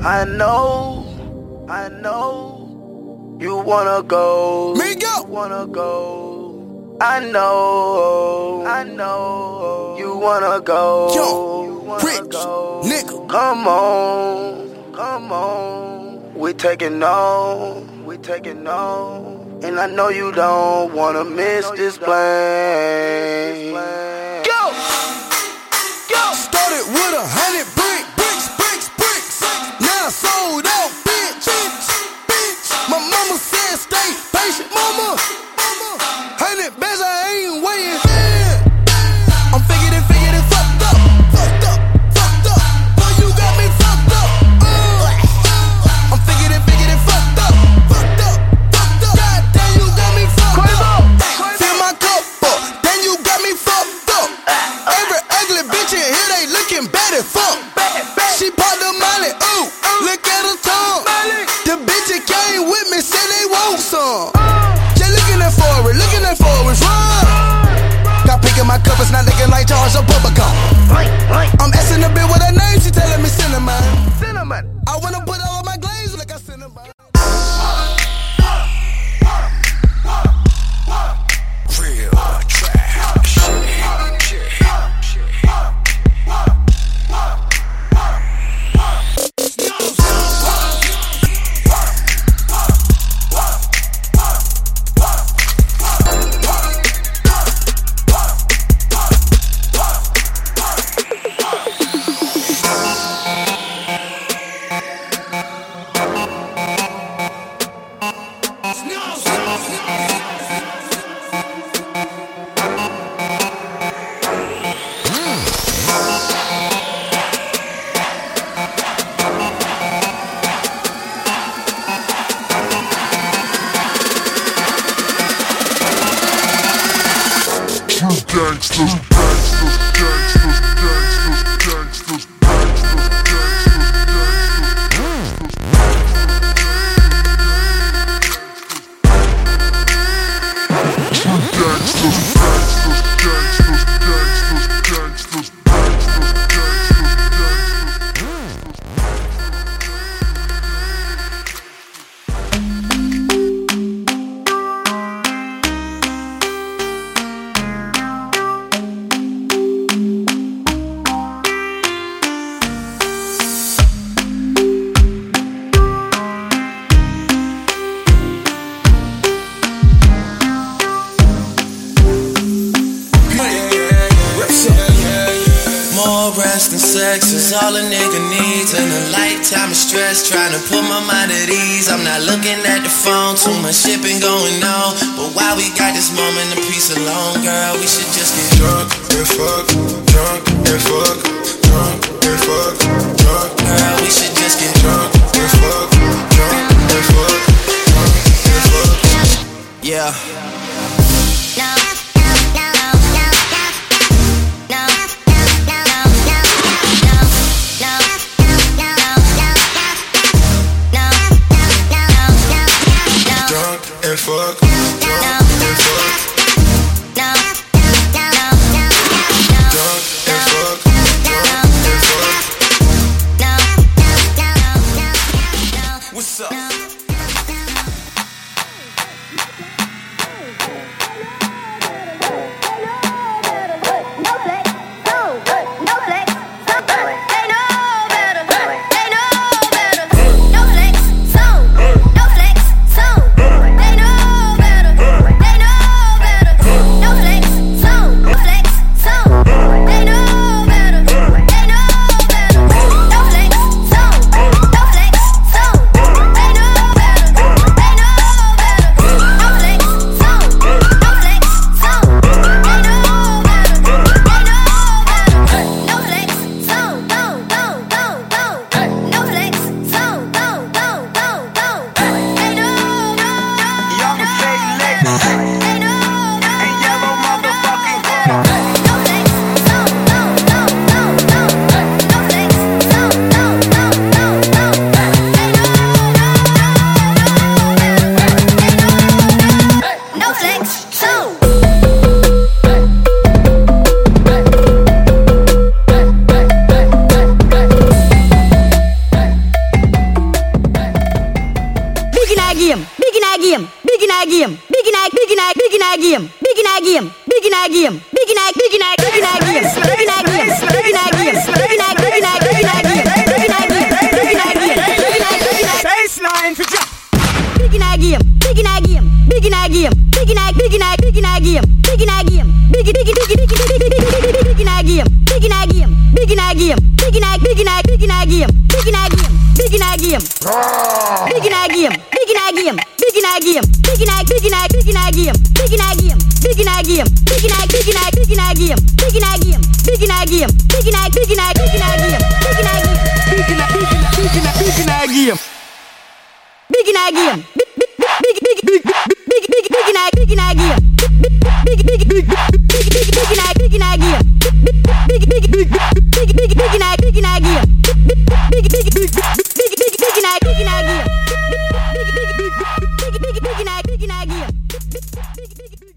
I know, you wanna go. Me go. Wanna go. I know, you wanna go. Yo, rich nigga. Come on, we taking on. And I know you don't wanna miss this plane. Go! Started with 100 bricks. Now sold out, bitch. My mama said stay patient, mama. 100 bands, I ain't waiting. I'm figured it fucked up. Boy, you got me fucked up. I'm figured it fucked up. God damn, you got me fucked up. Fill my cup up, then you got me fucked up. Every ugly bitch in here, they looking bad as fuck. She popped the molly, ooh, look at her tongue. The bitch that came with me said they want some. Just looking forward, run. Got picking my cup, it's not looking like Charles or Bubba Gum. I'm asking the bitch what her name, she telling me cinnamon. I wanna put all of my glaze like I cinnamon. Real trap shit. Sex is all a nigga needs in a lifetime of stress. Trying to put my mind at ease. I'm not looking at the phone, too much shit been going on. But while we got this moment of peace alone, girl, we should just get drunk and fuck, drunk and fuck, drunk and fuck, drunk. Girl, we should just get drunk and fuck, drunk and fuck, drunk and fuck. Yeah. And fuck, drunk and fuck, drunk game. Big night game. Big night game. Big night game. Big night game. Big night game. Big night game. Big night game. Big night game. Big night game. Big night. Baseline for drop. Big night game. Big night game. Big night game. Big night. Big night. Big night game. Big night game. Big night game. Big night game. Big night game. Big night game. Big night. Big night. Big night game. Big night game. Big night game. Big night game. Big night game. Big night game. Big night. Big night. Big night game. Big night game. Big night game. Big night. Big night. Big night game. Big night game. Big night game. Big night. Big night. Big night game. Big night game. Big night game. Big night game. Big night. Big night game. Big night. Big night. Big night game. Big night. Big night. Big night game. Big night. Big night. Big night game. Big night. Big night game.